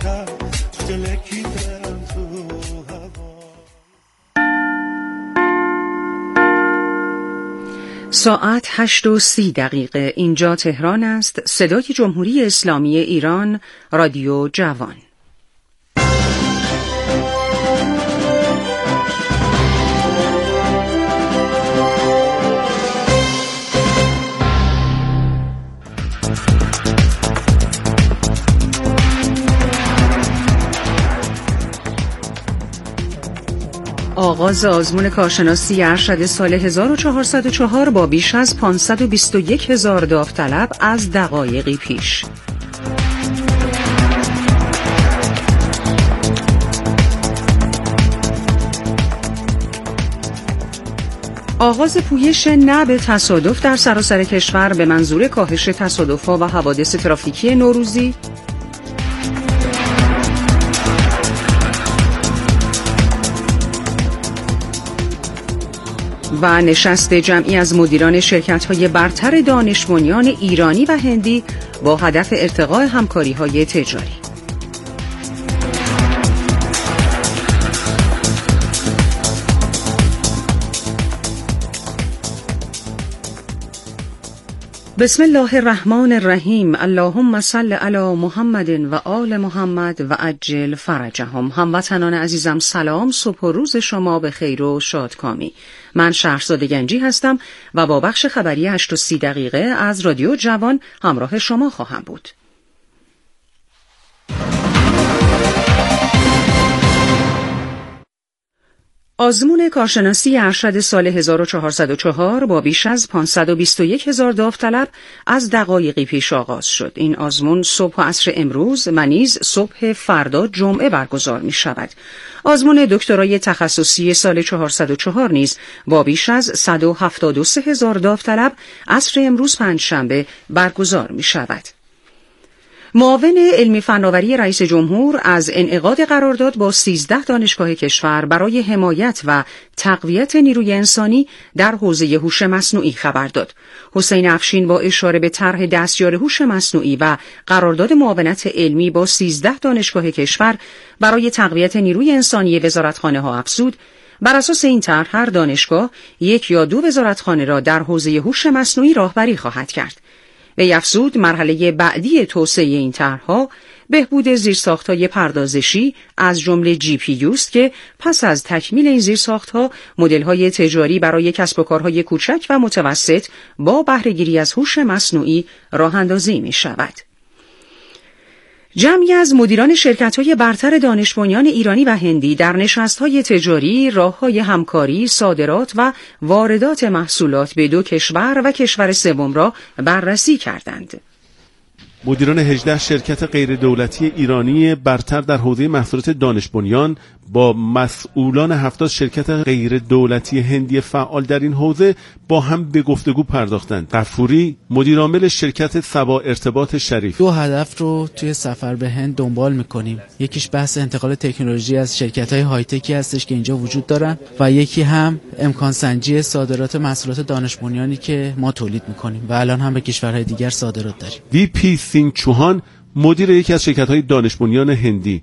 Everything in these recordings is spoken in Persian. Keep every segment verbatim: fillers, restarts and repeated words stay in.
کرد دلکیدم تو هوا. ساعت هشت و سی دقیقه اینجا تهران است. صدای جمهوری اسلامی ایران، رادیو جوان. آغاز آزمون کارشناسی ارشد سال هزار و چهارصد و چهار با بیش از پانصد و بیست و یک هزار داوطلب از دقایقی پیش. آغاز پویش نه به تصادف در سراسر کشور به منظور کاهش تصادف‌ها و حوادث ترافیکی نوروزی. و نشست جمعی از مدیران شرکت‌های برتر دانش بنیان ایرانی و هندی با هدف ارتقاء همکاری‌های تجاری. بسم الله الرحمن الرحیم. اللهم صل علی محمد و آل محمد و عجل فرجهم. هموطنان عزیزم سلام، صبح و روز شما به خیر و شادکامی. من شهرزاد گنجی هستم و با بخش خبری هشت و سی دقیقه از رادیو جوان همراه شما خواهم بود. آزمون کارشناسی ارشد سال هزار و چهارصد و چهار با بیش از پانصد و بیست و یک هزار داوطلب از دقایقی پیش آغاز شد. این آزمون صبح و عصر امروز و نیز صبح فردا جمعه برگزار می شود. آزمون دکترای تخصصی سال چهارصد و چهار نیز با بیش از صد و هفتاد و سه هزار داوطلب عصر امروز پنجشنبه برگزار می شود. معاون علمی فناوری رئیس جمهور از انعقاد قرارداد با سیزده دانشگاه کشور برای حمایت و تقویت نیروی انسانی در حوزه هوش مصنوعی خبر داد. حسین افشین با اشاره به طرح دستیار هوش مصنوعی و قرارداد معاونت علمی با سیزده دانشگاه کشور برای تقویت نیروی انسانی وزارتخانه‌ها افزود: بر اساس این طرح هر دانشگاه یک یا دو وزارتخانه را در حوزه هوش مصنوعی راهبری خواهد کرد. وی افزود مرحله بعدی توسعه این طرح‌ها بهبود زیرساخت‌های پردازشی از جمله جی پی یو است که پس از تکمیل این زیرساخت‌ها مدل‌های تجاری برای کسب و کارهای کوچک و متوسط با بهره‌گیری از هوش مصنوعی راه‌اندازی می‌شود. جمعی از مدیران شرکت‌های برتر دانش بنیان ایرانی و هندی در نشست‌های تجاری، راه‌های همکاری، صادرات و واردات محصولات به دو کشور و کشور سوم را بررسی کردند. مدیران هجده شرکت غیر دولتی ایرانی برتر در حوزه محصولات دانش بنیان با مسئولان هفتاد شرکت غیر دولتی هندی فعال در این حوزه با هم به گفتگو پرداختند. غفوری مدیر عامل شرکت سبا ارتباط شریف: دو هدف رو توی سفر به هند دنبال میکنیم. یکیش بحث انتقال تکنولوژی از شرکت‌های های تکی هستش که اینجا وجود دارن و یکی هم امکان سنجی صادرات محصولات دانش بنیانی که ما تولید میکنیم و الان هم به کشورهای دیگر صادرات داریم. وی پی سینگ چوهان مدیر یکی از شرکت‌های دانش بنیان هندی: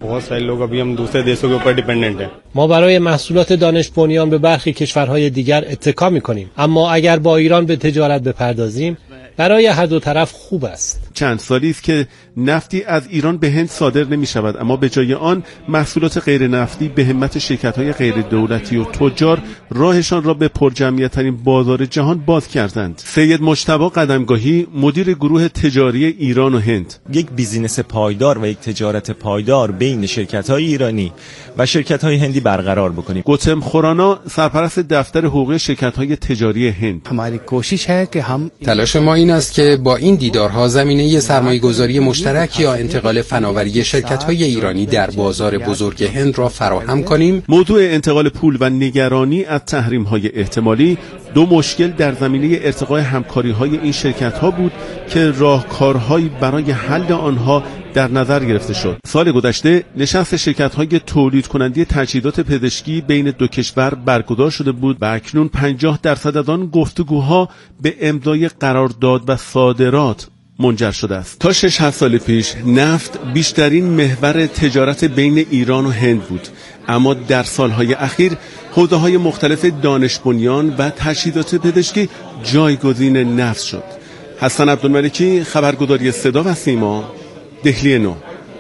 ما برای محصولات دانش بنیان به برخی کشورهای دیگر اتکا می‌کنیم، اما اگر با ایران به تجارت بپردازیم برای هر دو طرف خوب است. چند سالی است که نفتی از ایران به هند صادر نمی شود، اما به جای آن محصولات غیر نفتی به همت شرکت‌های غیر دولتی و تجار راهشان را به پرجمعیت‌ترین بازار جهان باز کردند. سید مجتبی قدمگاهی مدیر گروه تجاری ایران و هند: یک بیزینس پایدار و یک تجارت پایدار بین شرکت‌های ایرانی و شرکت‌های هندی برقرار بکنیم. گوتم خورانا سرپرست دفتر حقوقی شرکت‌های تجاری هند: हमारी कोशिश है कि हम تلاش ما این است که با این دیدارها زمینه سرمایه‌گذاری مشترک یا انتقال فناوری شرکت‌های ایرانی در بازار بزرگ هند را فراهم کنیم. موضوع انتقال پول و نگرانی از تحریم‌های احتمالی دو مشکل در زمینه ارتقاء همکاری‌های این شرکت‌ها بود که راهکارهایی برای حل آنها در نظر گرفته شد. سال گذشته نشست شرکت‌های تولید کننده تجهیزات پزشکی بین دو کشور برگزار شده بود و اکنون پنجاه درصد از آن گفتگوها به امضای قرارداد و صادرات منجر شده است. تا شش هفت سال پیش نفت بیشترین محور تجارت بین ایران و هند بود، اما در سالهای اخیر حوزه‌های مختلف دانش بنیان و تجهیزات پزشکی جایگزین نفت شد. حسن عبدالملکی، خبرگزاری صدا و سیما، دهلی نو.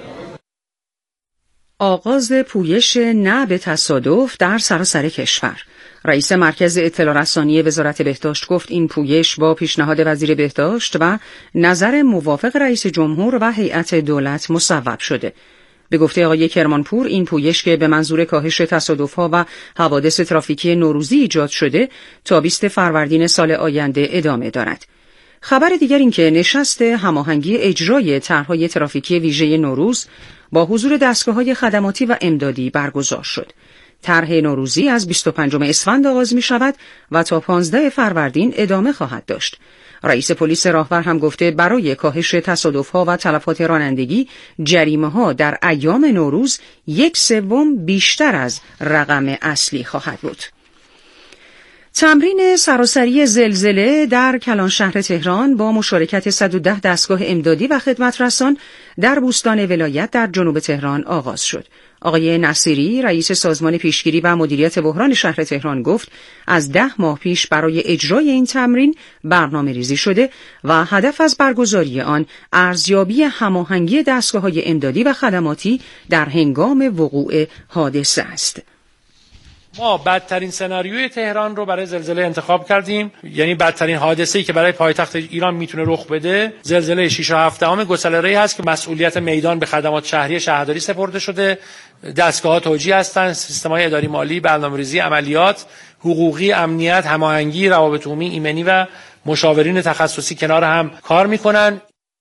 آغاز پویش نه به تصادف در سراسر کشور. رئیس مرکز اطلاع رسانی وزارت بهداشت گفت این پویش با پیشنهاد وزیر بهداشت و نظر موافق رئیس جمهور و هیئت دولت مصوب شده. به گفته آقای کرمانپور این پویش که به منظور کاهش تصادف‌ها و حوادث ترافیکی نوروزی ایجاد شده تا بیست فروردین سال آینده ادامه دارد. خبر دیگر این که نشست هماهنگی اجرای طرح‌های ترافیکی ویژه نوروز با حضور دستگاه‌های خدماتی و امدادی برگزار شد. طرح نوروزی از بیست و پنجم اسفند آغاز می شود و تا پانزدهم فروردین ادامه خواهد داشت. رئیس پلیس راهور هم گفته برای کاهش تصادف‌ها و تلفات رانندگی جریمه‌ها در ایام نوروز یک سوم بیشتر از رقم اصلی خواهد بود. تمرین سراسری زلزله در کلان شهر تهران با مشارکت صد و ده دستگاه امدادی و خدمت رسان در بوستان ولایت در جنوب تهران آغاز شد. آقای نصیری رئیس سازمان پیشگیری و مدیریت بحران شهر تهران گفت از ده ماه پیش برای اجرای این تمرین برنامه ریزی شده و هدف از برگزاری آن ارزیابی هماهنگی دستگاه‌های امدادی و خدماتی در هنگام وقوع حادثه است. ما بدترین سناریوی تهران رو برای زلزله انتخاب کردیم، یعنی بدترین حادثه‌ای که برای پایتخت ایران میتونه رخ بده زلزله شش و هفت دهم گسله‌ای هست که مسئولیت میدان به خدمات شهری شهرداری سپرده شده. دستگاه‌ها توجیه هستند، سیستم‌های اداری مالی، برنامه‌ریزی عملیات، حقوقی، امنیت، هماهنگی، روابط عمومی، ایمنی و مشاورین تخصصی کنار هم کار میکنن.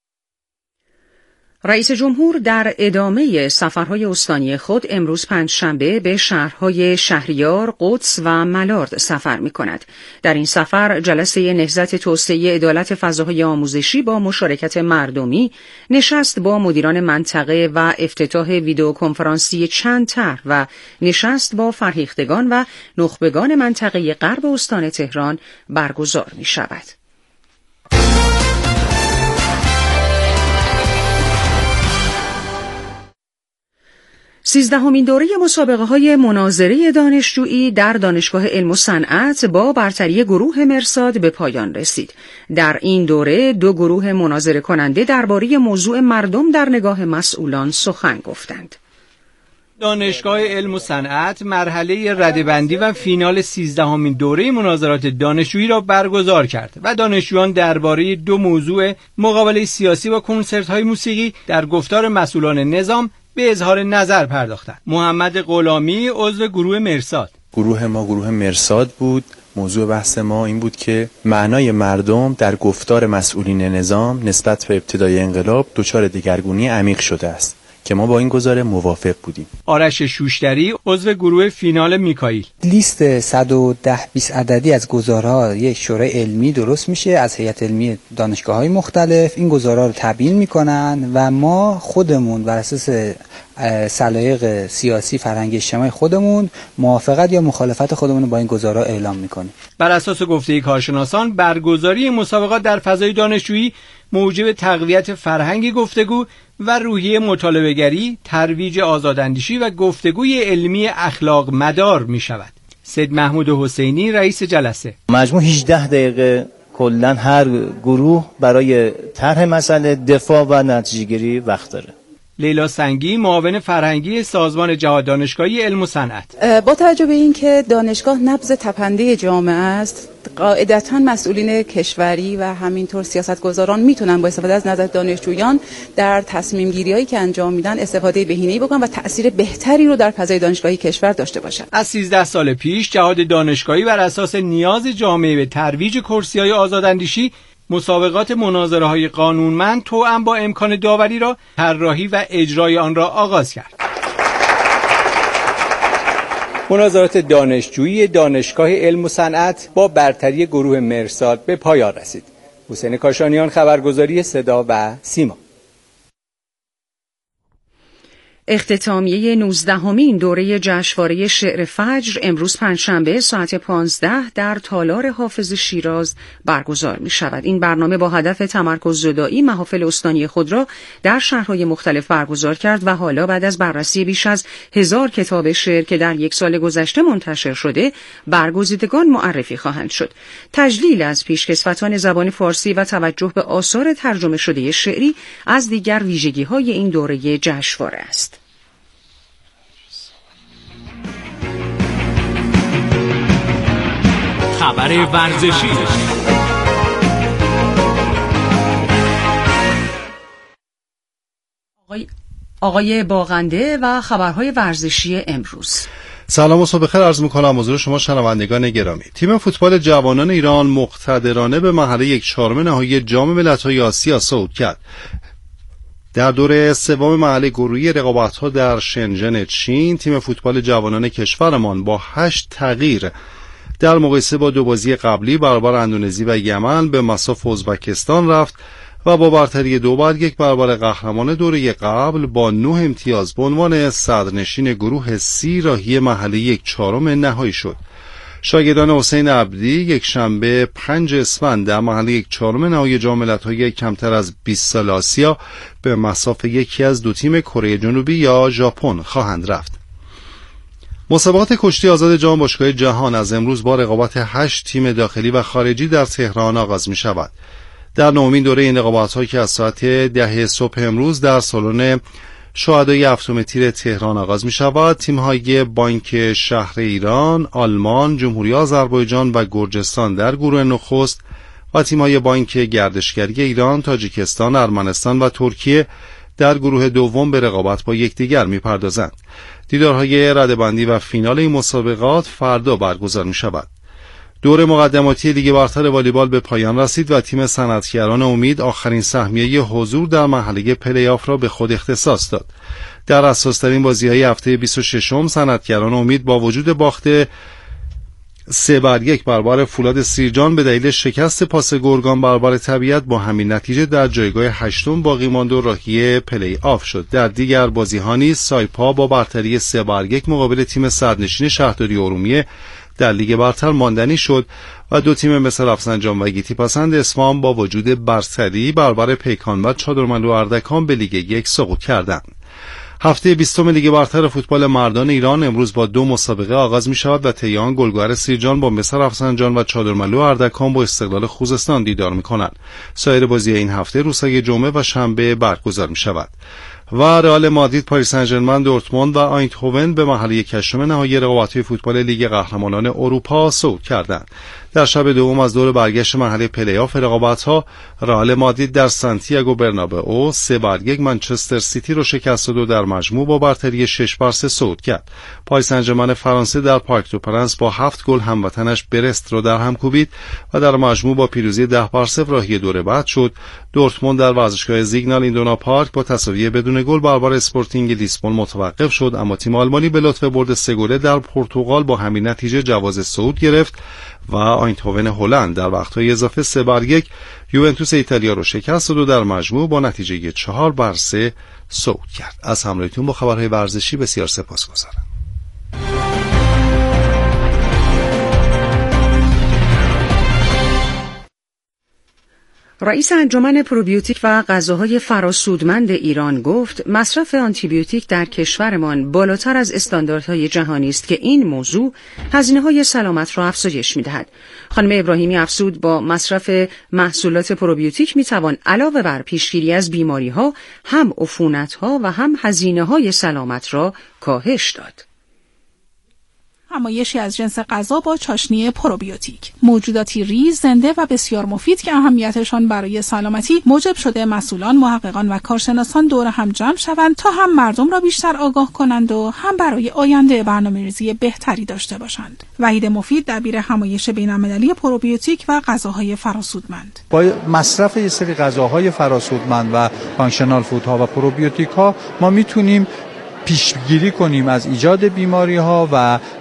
رئیس جمهور در ادامه سفرهای استانی خود امروز پنجشنبه به شهرهای شهریار، قدس و ملارد سفر می‌کند. در این سفر جلسه نهضت توسعه عدالت فضاهای آموزشی با مشارکت مردمی، نشست با مدیران منطقه و افتتاح ویدئو کنفرانسی چند طرح و نشست با فرهیختگان و نخبگان منطقه غرب استان تهران برگزار می‌شود. سیزدهمین دوره مسابقه های مناظره دانشجویی در دانشگاه علم و صنعت با برتری گروه مرصاد به پایان رسید. در این دوره دو گروه مناظره کننده درباره موضوع مردم در نگاه مسئولان سخن گفتند. دانشگاه علم و صنعت مرحله رده‌بندی و فینال سیزدهمین دوره مناظرات دانشجویی را برگزار کرد و دانشجویان درباره دو موضوع مقابله سیاسی و کنسرت‌های موسیقی در گفتار مسئولان نظام به اظهار نظر پرداختند. محمد غلامی عضو گروه مرصاد: گروه ما گروه مرصاد بود. موضوع بحث ما این بود که معنای مردم در گفتار مسئولین نظام نسبت به ابتدای انقلاب دچار دگرگونی عمیق شده است که ما با این گزاره موافق بودیم. آرش شوشتری عضو گروه فینال میکائیل: لیست صد و ده بیست عددی از گزارها یک شورای علمی درست میشه از هیئت علمی دانشگاه‌های مختلف. این گزارها رو تبیین میکنن و ما خودمون بر اساس سلایق سیاسی فرهنگی اجتماعی خودمون موافقت یا مخالفت خودمون رو با این گزارها اعلام میکنیم. بر اساس گفته کارشناسان برگزاری مسابقات در فضای دانشجویی موجب تقویت فرهنگ گفتگو و روحیه مطالبه‌گری، ترویج آزاداندیشی و گفتگوی علمی اخلاق مدار می شود. سید محمود حسینی رئیس جلسه: مجموع هجده دقیقه کلاً هر گروه برای طرح مسئله، دفاع و نتیجه‌گیری وقت داره. لیلا سنگی معاون فرهنگی سازمان جهاد دانشگاهی علم و صنعت: با توجه به اینکه دانشگاه نبض تپنده جامعه است، قاعدتاً مسئولین کشوری و همینطور سیاستگزاران میتونن با استفاده از نظر دانشجویان در تصمیم گیری هایی که انجام میدن استفاده بهینه‌ای بکنن و تأثیر بهتری رو در فضای دانشگاهی کشور داشته باشن. از سیزده سال پیش جهاد دانشگاهی بر اساس نیاز جامعه به ترویج کرسی‌های آزاداندیشی مسابقات مناظره‌های قانونمند توأم با امکان داوری را طراحی و اجرای آن را آغاز کرد. مناظرات دانشجویی دانشگاه علم و صنعت با برتری گروه مرصاد به پایان رسید. حسین کاشانیان، خبرگزاری صدا و سیما. اختتامیه نوزدهمین دوره جشنواره شعر فجر امروز پنجشنبه ساعت پانزده در تالار حافظ شیراز برگزار می شود. این برنامه با هدف تمرکز زدایی محافل استانی خود را در شهرهای مختلف برگزار کرد و حالا بعد از بررسی بیش از هزار کتاب شعر که در یک سال گذشته منتشر شده، برگزیدگان معرفی خواهند شد. تجلیل از پیشکسوتان زبان فارسی و توجه به آثار ترجمه شده شعری از دیگر ویژگی‌های این دوره جشنواره است. خبر ورزشی. آقای, آقای باغنده و خبرهای ورزشی امروز. سلام و صبح بخیر عرض می‌کنم حضور شما شنوندگان گرامی. تیم فوتبال جوانان ایران مقتدرانه به مرحله یک چهارم نهایی جام ملت‌های آسیا صعود کرد. در دوره سوم مرحله گروهی رقابت‌ها در شنژن چین، تیم فوتبال جوانان کشورمان با هشت تغییر در مقایسه با دو بازی قبلی برابر اندونزی و یمن به مصاف ازبکستان رفت و با برتری دو بر یک برابر قهرمان دوره قبل با نه امتیاز به عنوان صدرنشین گروه سی راهی مرحله یک چهارم نهایی شد. شاگردان حسین عبدی یک شنبه پنج اسفند در مرحله یک چهارم نهایی جام ملت‌های کمتر از بیست سال آسیا به مصاف یکی از دو تیم کره جنوبی یا ژاپن خواهند رفت. مسابقات کشتی آزاد جام باشگاه جهان از امروز با رقابت هشت تیم داخلی و خارجی در تهران آغاز می شود. در نومین دوره این رقابت‌ها که از ساعت ده صبح امروز در سالن شهدای هفتم تیر تهران آغاز می شود، تیم‌های بانک شهر ایران، آلمان، جمهوری آذربایجان و گرجستان در گروه نخست و تیم‌های بانک گردشگری ایران، تاجیکستان، ارمنستان و ترکیه در گروه دوم به رقابت با یکدیگر می‌پردازند. دیدارهای رده‌بندی و فینال این مسابقات فردا برگزار می‌شود. دور مقدماتی لیگ برتر والیبال به پایان رسید و تیم صنعتگران امید آخرین سهمیه حضور در مرحله پلی آف را به خود اختصاص داد. در اساس‌ترین بازی‌های هفته بیست و ششم صنعتگران امید با وجود باخت سه بر یک برابر فولاد سیرجان به دلیل شکست پاس گرگان برابر طبیعت با همین نتیجه در جایگاه هشتم باقی ماند و راهی پلی آف شد. در دیگر بازی‌ها نیز سایپا با برتری سه بر یک مقابل تیم صدرنشین شهرداری ارومیه در لیگ برتر ماندنی شد و دو تیم مثل رفسنجان و گیتی پسند اصفهان با وجود برتری برابر پیکان و چادرملو اردکان به لیگ یک سقوط کردند. هفته بیستم لیگ برتر فوتبال مردان ایران امروز با دو مسابقه آغاز می شود و تیان گلگهر سیرجان با مس رفسنجان و چادرملو اردکان با استقلال خوزستان دیدار می کنند. سایر بازی این هفته روزهای جمعه و شنبه برگزار می شود. و رئال مادرید، پاریس سن ژرمن، دورتموند و آینتهوون به مرحله یکم نهایی رقابت‌های فوتبال لیگ قهرمانان اروپا صعود کردند. در شب دوم از دور برگشت مرحله پلی آف رقابت‌ها، رئال مادرید در سانتیاگو برنابئو سه بر یک منچستر سیتی را شکست داد و در مجموع با برتری شش بر سه صعود کرد. پاریس سن ژرمن فرانسه در پارک دو پرنس با هفت گل هموطنش برست را در هم کوبید و در مجموع با پیروزی ده بر صفر راهی دور بعد شد. دورتموند در ورزشگاه زیگنال ایدونا پارک با تساوی بدون گل برابر اسپورتینگ لیسبون متوقف شد، اما تیم آلمانی به لطف برد سه گله در پرتغال با همین نتیجه جواز صعود گرفت و آینتهوون هلند در وقت‌های اضافه سه بر یک یوونتوس ایتالیا را شکست داد و در مجموع با نتیجه چهار بر سه صعود کرد. از همراهیتون با خبرهای ورزشی بسیار سپاسگزارم. رئیس انجمن پروبیوتیک و غذاهای فراسودمند ایران گفت مصرف آنتیبیوتیک در کشورمان بالاتر از استانداردهای جهانی است که این موضوع هزینه‌های سلامت را افزایش می‌دهد. خانم ابراهیمی افزود با مصرف محصولات پروبیوتیک می‌توان علاوه بر پیشگیری از بیماری‌ها هم عفونت‌ها و هم هزینه‌های سلامت را کاهش داد. همایشی از جنس غذا با چاشنی پروبیوتیک، موجوداتی ریز، زنده و بسیار مفید که اهمیتشان برای سلامتی موجب شده مسئولان، محققان و کارشناسان دور هم جمع شوند تا هم مردم را بیشتر آگاه کنند و هم برای آینده برنامه‌ریزی بهتری داشته باشند. وحید مفید دبیر همایش بین‌المللی پروبیوتیک و غذاهای فراسودمند: با مصرف یه سری غذاهای فراسودمند و فانکشنال فودها و پروبیوتیک ها ما میتونیم پیشگیری کنیم از ایجاد بیماری ها و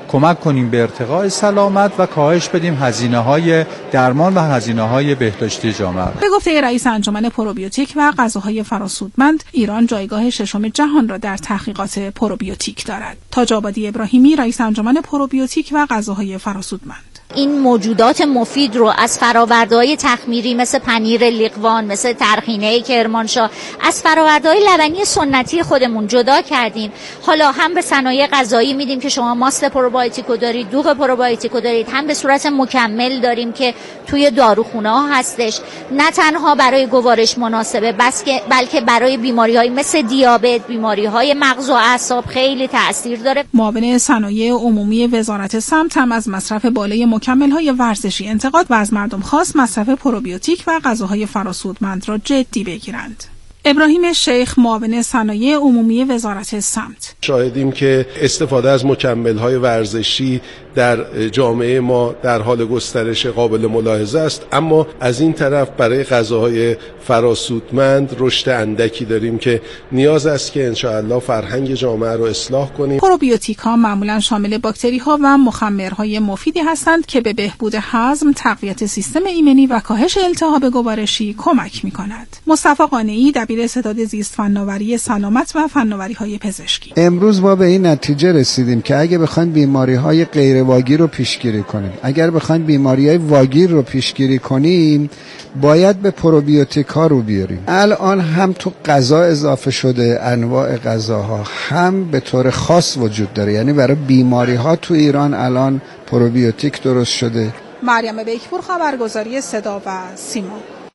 کمک کنیم به ارتقاء سلامت و کاهش بدیم هزینه‌های درمان و هزینه‌های بهداشتی جامعه. به گفته رئیس انجمن پروبیوتیک و غذاهای فراسودمند، ایران جایگاه ششم جهان را در تحقیقات پروبیوتیک دارد. تاج آبادی ابراهیمی، رئیس انجمن پروبیوتیک و غذاهای فراسودمند: این موجودات مفید رو از فرآورده‌های تخمیری مثل پنیر لیقوان، مثل طرحینه کرمانشاه، از فرآورده‌های لبنی سنتی خودمون جدا کردیم. حالا هم به صنایع غذایی میدیم که شما ماست پروبیوتیکو دارید، دوغ پروبیوتیکو دارید، هم به صورت مکمل داریم که توی داروخونه‌ها هستش. نه تنها برای گوارش مناسبه، بلکه برای بیماری‌های مثل دیابت، بیماری‌های مغز و اعصاب خیلی تأثیر داره. معاون صنایع عمومی وزارت سمت هم از مصرف بالای مکمل‌های ورزشی انتقاد و از مردم خواست مصرف پروبیوتیک و غذاهای فراسودمند را جدی بگیرند. ابراهیم شیخ، معاون صنایع عمومی وزارت سمت: شاهدیم که استفاده از مکمل‌های ورزشی در جامعه ما در حال گسترش قابل ملاحظه است، اما از این طرف برای غذاهای فراسودمند رشد اندکی داریم که نیاز است که انشاءالله فرهنگ جامعه رو اصلاح کنیم. پروبیوتیک ها معمولا شامل باکتری ها و مخمرهای مفیدی هستند که به بهبود هضم، تقویت سیستم ایمنی و کاهش التهاب گوارشی کمک می کند. مصطفی قانعی، دبیر ستاد زیست فناوری سلامت و فناوری‌های پزشکی: امروز ما به این نتیجه رسیدیم که اگه بخوایم بیماری‌های غیر واگیر رو پیشگیری کنیم، اگر بخوایم بیماری‌های واگیر رو پیشگیری کنیم، باید به پروبیوتیک ها رو بیاریم. الان هم تو غذا اضافه شده، انواع غذاها، هم به طور خاص وجود داره، یعنی برای بیماری‌ها تو ایران الان پروبیوتیک درست شده. مریم بیکپور، خبرگزاری صدا و سیما.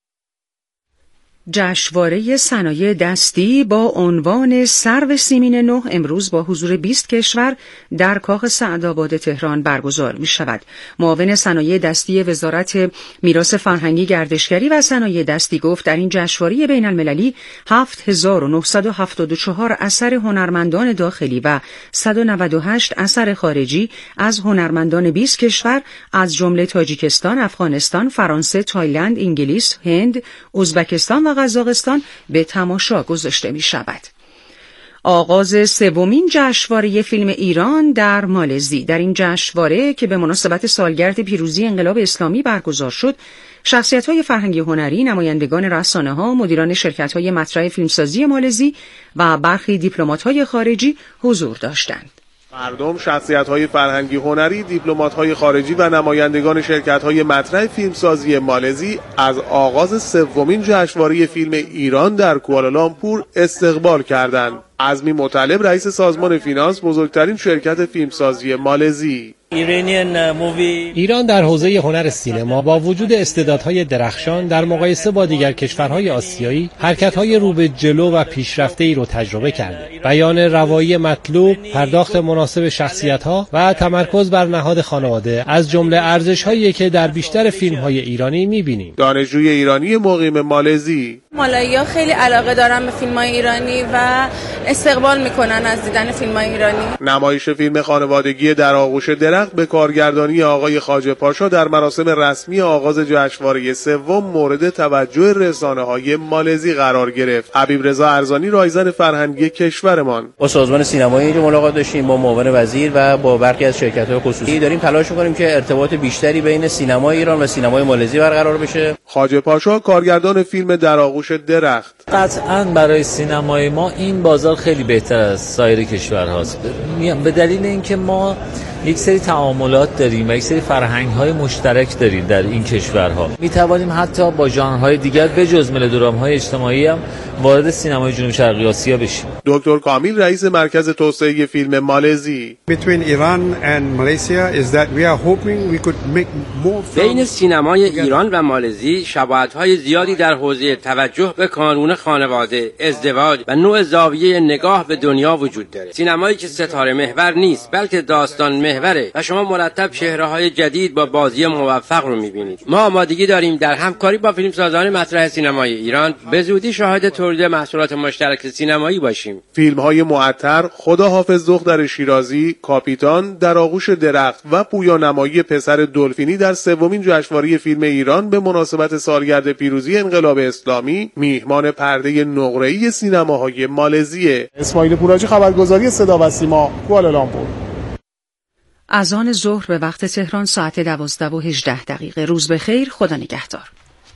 جشنواره صنایع دستی با عنوان سرو سیمین نه امروز با حضور بیست کشور در کاخ سعدآباد تهران برگزار می شود. معاون صنایع دستی وزارت میراث فرهنگی، گردشگری و صنایع دستی گفت در این جشنواره بین المللی هفت هزار و نهصد و هفتاد و چهار اثر هنرمندان داخلی و صد و نود و هشت اثر خارجی از هنرمندان بیست کشور از جمله تاجیکستان، افغانستان، فرانسه، تایلند، انگلیس، هند، ازبکستان و قزاقستان به تماشا گذاشته می شود. آغاز سومین جشنواره فیلم ایران در مالزی. در این جشنواره که به مناسبت سالگرد پیروزی انقلاب اسلامی برگزار شد، شخصیت‌های فرهنگی هنری، نمایندگان رسانه‌ها، مدیران شرکت‌های مطرح فیلمسازی مالزی و برخی دیپلمات‌های خارجی حضور داشتند. مردم، شخصیت‌های فرهنگی هنری، دیپلمات‌های خارجی و نمایندگان شرکت‌های مطرح فیلمسازی مالزی از آغاز سومین جشنواره فیلم ایران در کوالالامپور استقبال کردند. عزمی مطلب، رئیس سازمان فینانس بزرگترین شرکت فیلمسازی مالزی: ایران در حوزه هنر سینما با وجود استعدادهای درخشان در مقایسه با دیگر کشورهای آسیایی حرکت‌های رو به جلو و پیشرفته‌ای رو تجربه کرده. بیان روایی مطلوب، پرداخت مناسب شخصیت‌ها و تمرکز بر نهاد خانواده از جمله ارزش‌هایی که در بیشتر فیلم‌های ایرانی می‌بینیم. دانشجوی ایرانی مقیم مالزی: مالایی‌ها خیلی علاقه دارن به فیلم‌های ایرانی و استقبال می‌کنن از دیدن فیلم‌های ایرانی. نمایش فیلم خانوادگی در آغوش درخت به کارگردانی آقای خواجه پاشا در مراسم رسمی آغاز جشنواره سوم مورد توجه رسانه‌های مالزی قرار گرفت. حبیب رضا ارزانی، رایزن فرهنگی کشورمان: با سازمان سینمایی ملاقات داشتیم، با معاون وزیر و با برخی از شرکت‌های خصوصی داریم تلاش می‌کنیم که ارتباط بیشتری بین سینمای ایران و سینمای مالزی برقرار بشه. خواجه پاشا، کارگردان فیلم در آغوش درخت: قطعاً برای سینمای ما این بازار خیلی بهتر از سایر کشورهاست، به دلیل اینکه ما یک سری تعاملات داریم و یک سری فرهنگ‌های مشترک داریم در این کشورها. می‌توانیم حتی با ژانرهای دیگر بجز ملودرام‌های اجتماعی هم وارد سینمای جنوب شرقی آسیا بشیم. دکتر کامیل، رئیس مرکز توسعه فیلم مالزی: بین سینمای ایران و مالزی شباهت‌های زیادی در حوزه توجه به کانون خانواده، ازدواج و نوع زاویه نگاه به دنیا وجود دارد. سینمایی که ستاره محور نیست بلکه داستان محوره و شما مرتب چهره‌های جدید با بازی موفق رو می‌بینید. ما آمادگی داریم در همکاری با فیلمسازان مطرح سینمای ایران به زودی شاهد تولید محصولات مشترک سینمایی باشیم. فیلم‌های معطر، خدا حافظ دختر شیرازی، کاپیتان، در آغوش درخت و پویانمایی پسر دلفینی در سومین جشنواره فیلم ایران به مناسبت سالگرد پیروزی انقلاب اسلامی میهمان پرده نقره‌ای سینماهای مالزیه. اسماعیل پوراجی، خبرگزاری صدا و سیما، کوالالامپور. اذان ظهر به وقت تهران ساعت دوازده و هجده دقیقه. روز بخیر، خدا نگهدار.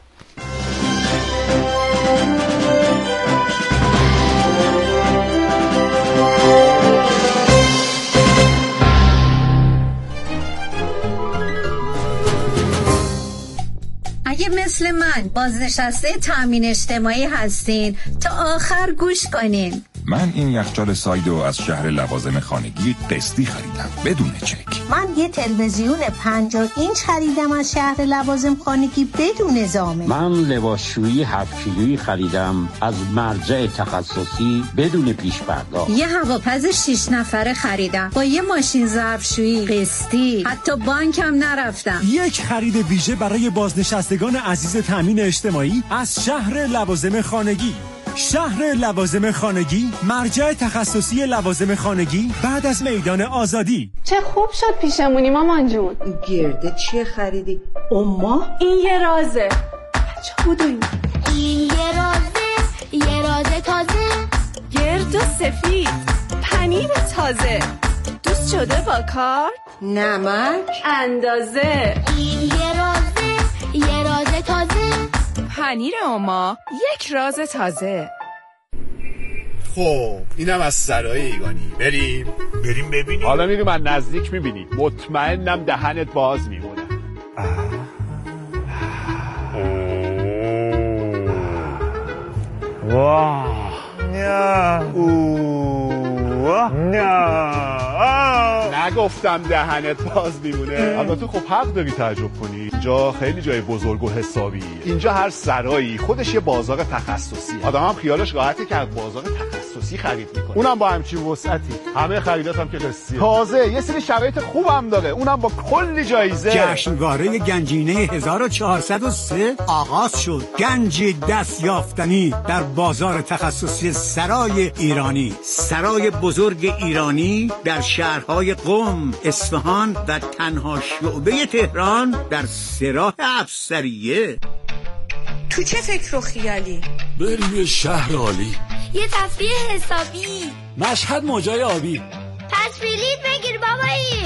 اگه مثل من بازنشسته تامین اجتماعی هستین تا آخر گوش کنین. من این یخچال سایدو از شهر لوازم خانگی قسطی خریدم بدون چک. من یه تلویزیون پنجاه اینچ خریدم از شهر لوازم خانگی بدون ضامن. من لباسشویی هفت کیلویی خریدم از مرجع تخصصی بدون پیش پرداخت. یه هواپز شش نفره خریدم با یه ماشین ظرفشویی قسطی، حتی بانکم نرفتم. یک خرید ویژه برای بازنشستگان عزیز تامین اجتماعی از شهر لوازم خانگی. شهر لوازم خانگی، مرجع تخصصی لوازم خانگی بعد از میدان آزادی. چه خوب شد پیشمونی مامان جون. گرده چیه خریدی؟ اما این یه رازه. چه بود این؟ این یه رازه، یه رازه تازه، گرد و سفید، پنیر تازه، دوست شده با کار، نمک اندازه. این یه رازه، یه رازه تازه، پنیر اما یک راز تازه. خب اینم از سرای ایگانی. بریم بریم ببینیم. حالا میریم از نزدیک میبینی. مطمئنم دهنت باز میمونه. واه نه اوه نه نگفتم دهنت باز میمونه. البته خب حق داری تعجب کنی، اینجا خیلی جای بزرگ و حسابی. اینجا هر سرایی خودش یه بازار تخصصی. آدم هم خیالش راحته که از بازار تخصصی خرید میکنه، اونم با همچین وسعتی. همه خریدات هم که قسطیه. تازه یه سری شرایط خوبم داره، اونم با کلی جایزه. جشنواره گنجینه هزار و چهارصد و سه آغاز شد. گنجی دست یافتنی در بازار تخصصی سرای ایرانی. سرای بزرگ ایرانی در شهرهای قم، اصفهان و تنها شعبه تهران در سراح افسریه. تو چه فکر و خیالی؟ بریم یه شهر عالی، یه تفریح حسابی، مشهد موجای آبی. پس بلیط بگیر بابایی.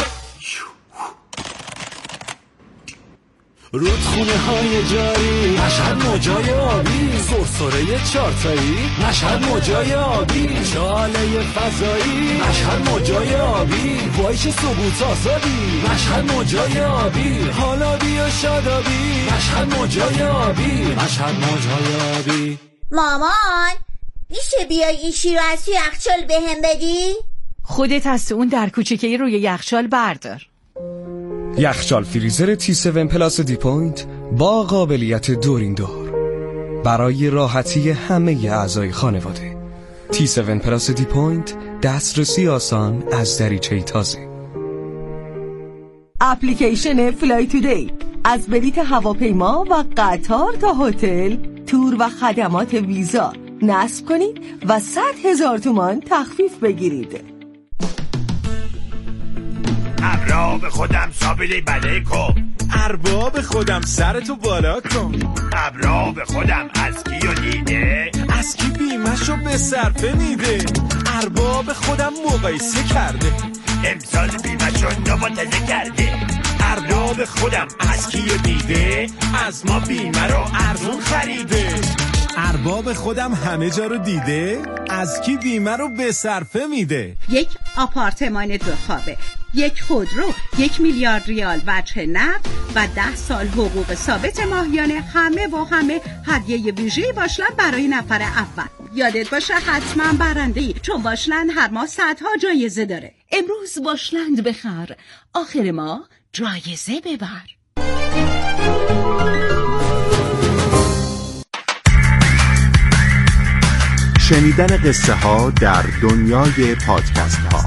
رودخونه های جاری، مشهد موجای آبی. سرسره چارتایی، مشهد موجای آبی. شاله فضایی، مشهد موجای آبی. وایش ثبوت آزادی، مشهد موجای آبی. حالا بیا شادابی، مشهد موجای آبی. مشهد موجای آبی. مامان میشه بیای این شیر رو از توی یخچال بهم بدی؟ خودت از اون در کوچیکه‌ای روی یخچال بردار. یخچال فریزر تی هفت پلاس دی پوینت با قابلیت دورین دور برای راحتی همه اعضای خانواده. تی هفت پلاس دی پوینت، دسترسی آسان از دریچه تازه. اپلیکیشن فلای تودی از بلیط هواپیما و قطار تا هتل، تور و خدمات ویزا نصب کنید و صد هزار تومان تخفیف بگیرید. ارباب خودم سابلی بله کن، ارباب خودم سرتو بالا کن. ارباب خودم از کیو دیده، از کی بیمشو به صرفه میده. ارباب خودم مقایسه کرده، امسال بیمشو نواتزه کرده. ارباب خودم از کیو دیده، از ما بیمه رو ارزون خریده. ارباب خودم همه جا رو دیده، از کی بیمه رو به صرفه میده. یک آپارتمان دو خوابه، یک خودرو، یک میلیارد ریال وجه نقد و ده سال حقوق ثابت ماهیانه، همه و همه هدیه ویژه‌ای باشلند برای نفر اول. یادت باشه حتما برنده‌ای، چون باشلند هر ماه صدها جایزه داره. امروز باشلند بخر، آخر ماه جایزه ببر. شنیدن قصه ها در دنیای پادکست ها.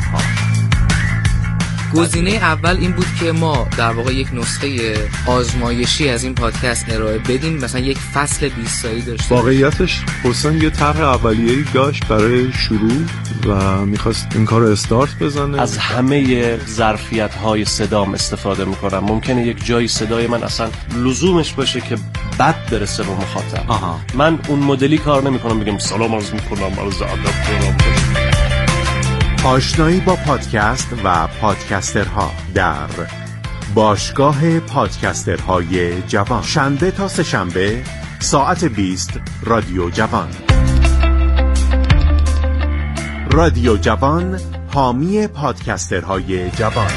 گزینه اول این بود که ما در واقع یک نسخه آزمایشی از این پادکست ارائه بدیم، مثلا یک فصل بیست ساعتی داشته. واقعیتش حسین یه طرح اولیه‌ای داشت برای شروع و می‌خواست این کارو استارت بزنه. از همه ظرفیت‌های صدام استفاده می‌کنم. ممکنه یک جایی صدای من اصلا لزومش باشه که بد برسه به مخاطب. آها. من اون مدلی کار نمی‌کنم بگم سلام عرض می‌کنم، عرض ادب کنم. آشنایی با پادکست و پادکسترها در باشگاه پادکسترهای جوان، شنبه تا سه شنبه ساعت بیست رادیو جوان. رادیو جوان، حامی پادکسترهای جوان.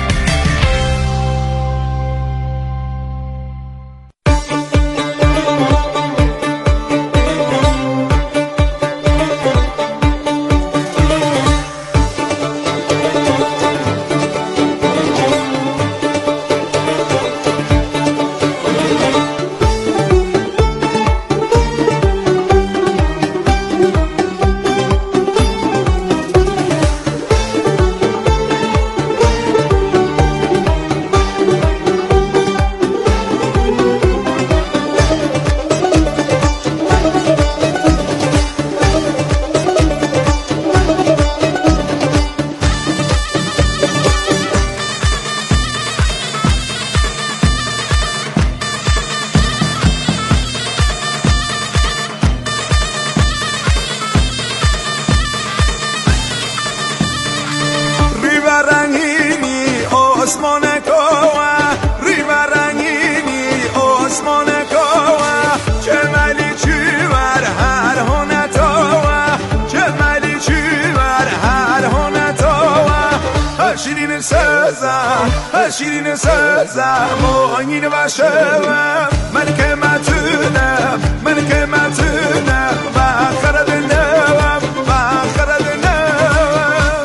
شیرین سازم ماهین و شوم من که متونم من که متونم و خرد نوم و خرد نوم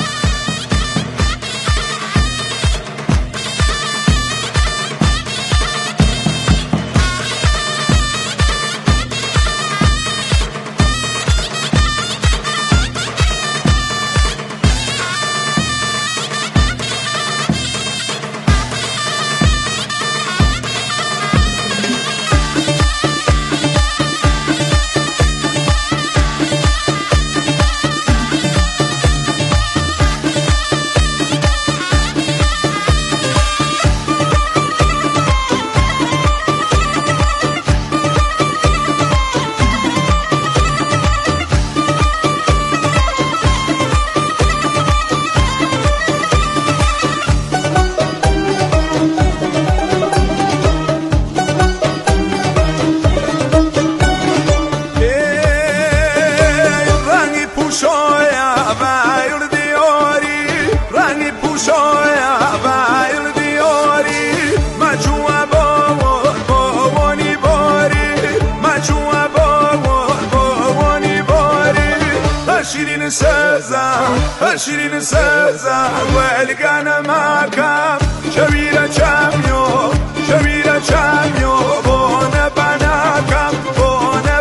شیرین سازم ولگان ماکم شویره چمیو شویره چمیو بونه بناکم بونه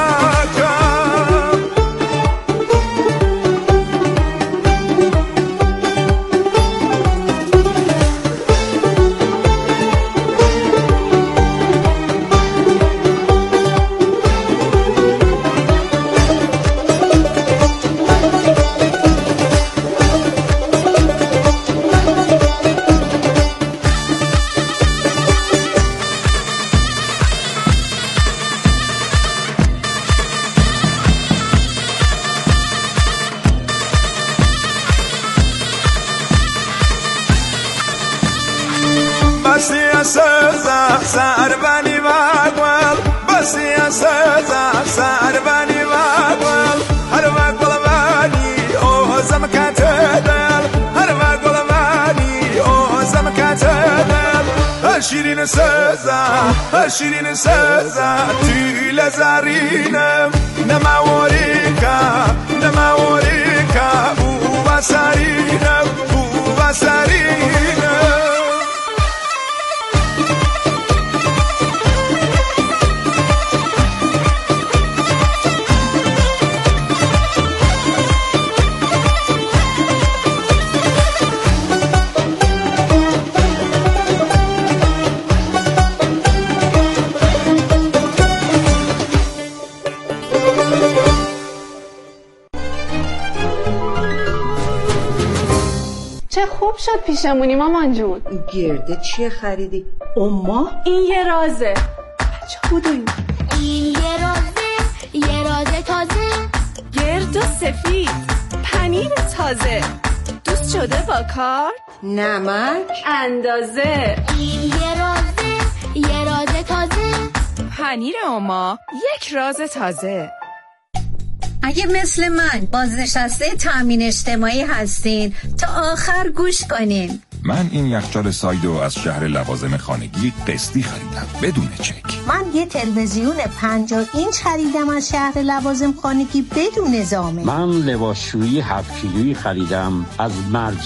بناکم سر بنی واقول بسی سازم سر بنی واقول هر واقول بنی او زم کتدل هر واقول بنی او زم کتدل شیرین سازم شیرین سازم تیل زرینم نماوریکا نماوریکا او بسرینم او بسرینم خوب شد پیشمونی مامان جون. گرده چیه خریدی؟ اما این یه رازه. بچه بودیم این یه رازه، یه رازه تازه، گرد و سفید، پنیر تازه دوست شده با کار؟ نمک اندازه این یه رازه یه راز تازه. پنیر اوما یک راز تازه. اگه مثل من بازنشسته تامین اجتماعی هستین تا آخر گوش کنین. من این یخچال سایدو از شهر لوازم خانگی قسطی خریدم بدون چک. من یه تلویزیون پنجاه اینچ خریدم از شهر لوازم خانگی بدون زامن. من لباسشویی هفت کیلویی خریدم از مرج